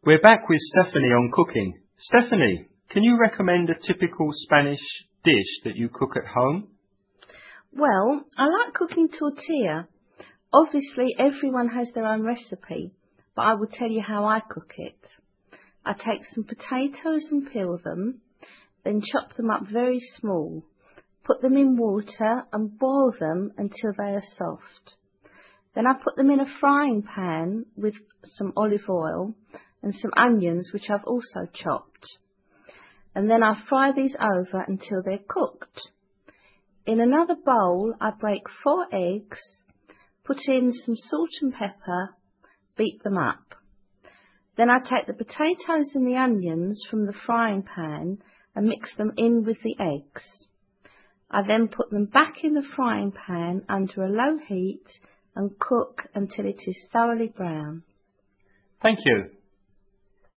We're back with Stephanie on cooking. Stephanie, can you recommend a typical Spanish dish that you cook at home? Well, I like cooking tortilla. Obviously, everyone has their own recipe, but I will tell you how I cook it. I take some potatoes and peel them, then chop them up very small. Put them in water and boil them until they are soft. Then I put them in a frying pan with some olive oil and some onions, which I've also chopped. And then I fry these over until they're cooked. In another bowl, I break 4 eggs, put in some salt and pepper, beat them up. Then I take the potatoes and the onions from the frying pan and mix them in with the eggs. I then put them back in the frying pan under a low heat and cook until it is thoroughly brown. Thank you.